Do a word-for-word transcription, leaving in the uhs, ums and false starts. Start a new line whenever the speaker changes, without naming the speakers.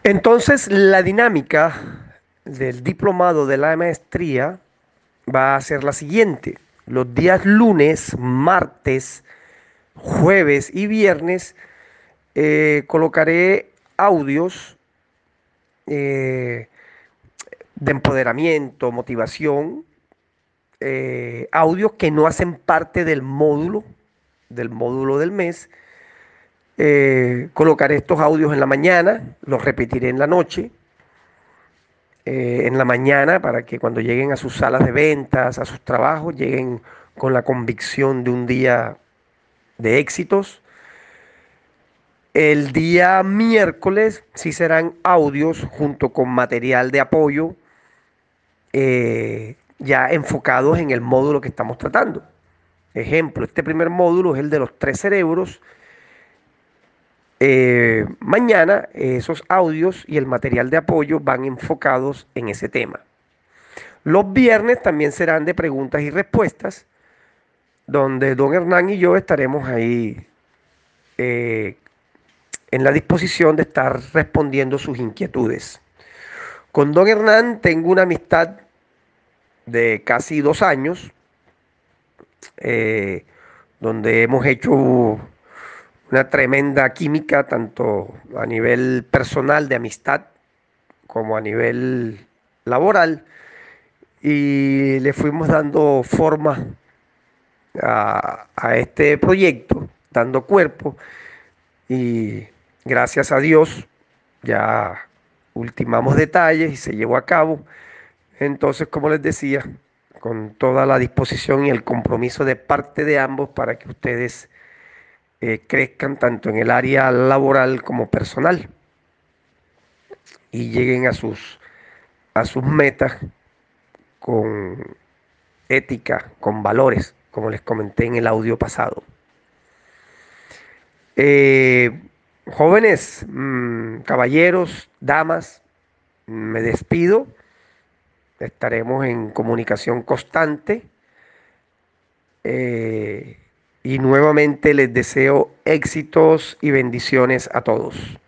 Entonces, la dinámica del diplomado de la maestría va a ser la siguiente. Los días lunes, martes, jueves y viernes eh, colocaré audios eh, de empoderamiento, motivación, eh, audios que no hacen parte del módulo, del módulo del mes. Eh, colocaré estos audios en la mañana, los repetiré en la noche, eh, en la mañana para que cuando lleguen a sus salas de ventas, a sus trabajos, lleguen con la convicción de un día de éxitos. El día miércoles sí serán audios junto con material de apoyo eh, ya enfocados en el módulo que estamos tratando. Ejemplo, este primer módulo es el de los tres cerebros. Eh, mañana esos audios y el material de apoyo van enfocados en ese tema. Los viernes también serán de preguntas y respuestas, donde don Hernán y yo estaremos ahí eh, en la disposición de estar respondiendo sus inquietudes. Con don Hernán tengo una amistad de casi dos años, eh, donde hemos hecho una tremenda química, tanto a nivel personal de amistad como a nivel laboral, y le fuimos dando forma a, a este proyecto, dando cuerpo, y gracias a Dios ya ultimamos detalles y se llevó a cabo. Entonces, como les decía, con toda la disposición y el compromiso de parte de ambos para que ustedes eh, crezcan tanto en el área laboral como personal y lleguen a sus, a sus metas con ética, con valores, como les comenté en el audio pasado. Eh, jóvenes, mmm, caballeros, damas, me despido. Estaremos en comunicación constante. Eh, y nuevamente les deseo éxitos y bendiciones a todos.